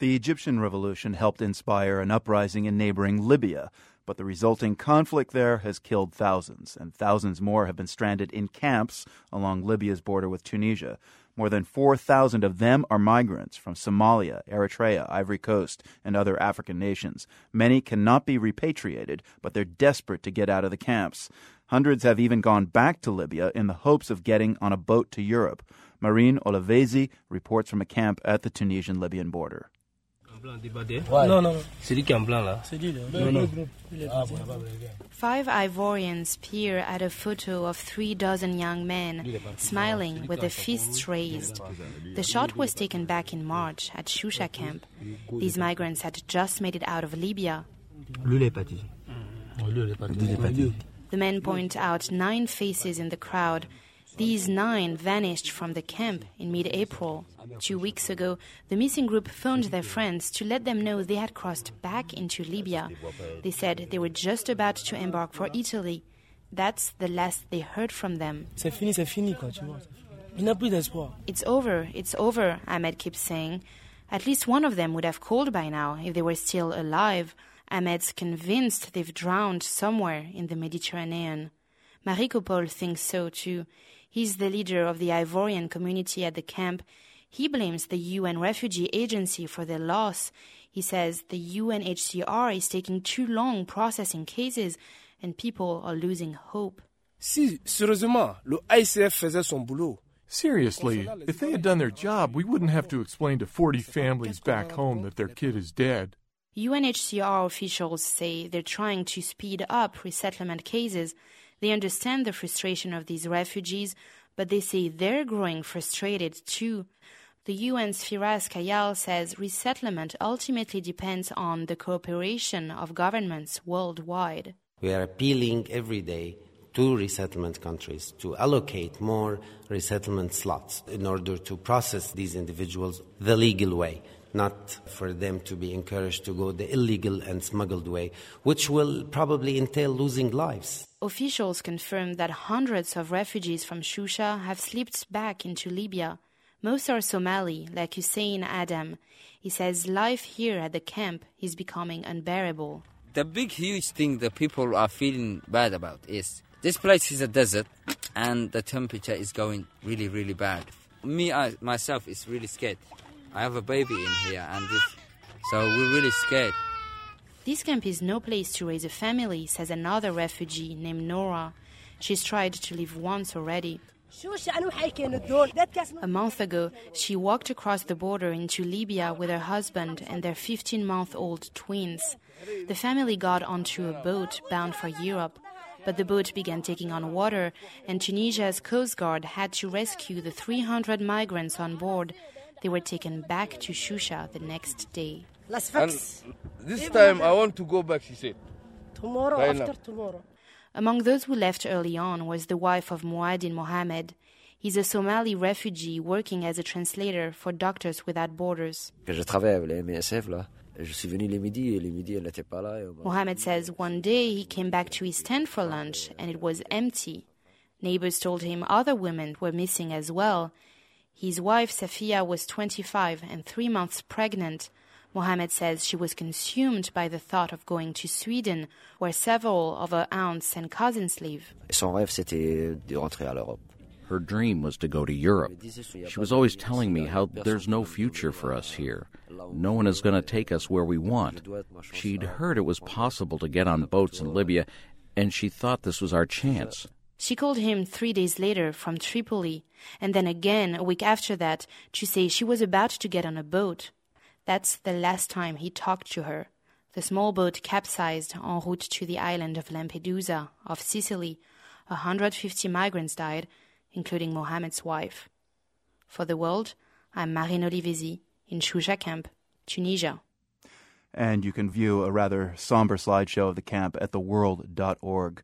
The Egyptian revolution helped inspire an uprising in neighboring Libya, but the resulting conflict there has killed thousands, and thousands more have been stranded in camps along Libya's border with Tunisia. More than 4,000 of them are migrants from Somalia, Eritrea, Ivory Coast, and other African nations. Many cannot be repatriated, but they're desperate to get out of the camps. Hundreds have even gone back to Libya in the hopes of getting on a boat to Europe. Marine Olivesi reports from a camp at the Tunisian-Libyan border. Five Ivorians peer at a photo of 36 young men smiling with their fists raised. The shot was taken back in March at Shusha camp. These migrants had just made it out of Libya. The men point out 9 faces in the crowd. These 9 vanished from the camp in mid-April. 2 weeks ago, the missing group phoned their friends to let them know they had crossed back into Libya. They said they were just about to embark for Italy. That's the last they heard from them. It's over, Ahmed keeps saying. At least one of them would have called by now if they were still alive. Ahmed's convinced they've drowned somewhere in the Mediterranean. Marie Copol thinks so too. He's the leader of the Ivorian community at the camp. He blames the UN Refugee Agency for their loss. He says the UNHCR is taking too long processing cases and people are losing hope. Seriously, if they had done their job, we wouldn't have to explain to 40 families back home that their kid is dead. UNHCR officials say they're trying to speed up resettlement cases. They understand the frustration of these refugees, but they say they're growing frustrated too. The UN's Firas Kayal says resettlement ultimately depends on the cooperation of governments worldwide. We are appealing every day to resettlement countries to allocate more resettlement slots in order to process these individuals the legal way, not for them to be encouraged to go the illegal and smuggled way, which will probably entail losing lives. Officials confirm that hundreds of refugees from Shusha have slipped back into Libya. Most are Somali, like Hussein Adam. He says life here at the camp is becoming unbearable. The big, huge thing that people are feeling bad about is this place is a desert and the temperature is going really, really bad. Myself is really scared. I have a baby in here so we're really scared. This camp is no place to raise a family, says another refugee named Nora. She's tried to leave once already. A month ago, she walked across the border into Libya with her husband and their 15-month-old twins. The family got onto a boat bound for Europe, but the boat began taking on water, and Tunisia's Coast Guard had to rescue the 300 migrants on board. They were taken back to Shusha the next day. And this time I want to go back, she said. After tomorrow. Among those who left early on was the wife of Muadin Mohammed. He's a Somali refugee working as a translator for Doctors Without Borders. Mohammed says one day he came back to his tent for lunch and it was empty. Neighbors told him other women were missing as well. His wife Safia was 25 and 3 months pregnant. Mohammed says she was consumed by the thought of going to Sweden, where several of her aunts and cousins live. Her dream was to go to Europe. She was always telling me how there's no future for us here. No one is going to take us where we want. She'd heard it was possible to get on boats in Libya, and she thought this was our chance. She called him 3 days later from Tripoli, and then again a week after that to say she was about to get on a boat. That's the last time he talked to her. The small boat capsized en route to the island of Lampedusa, off Sicily. 150 migrants died, including Mohammed's wife. For The World, I'm Marine Olivesi in Shusha camp, Tunisia. And you can view a rather somber slideshow of the camp at theworld.org.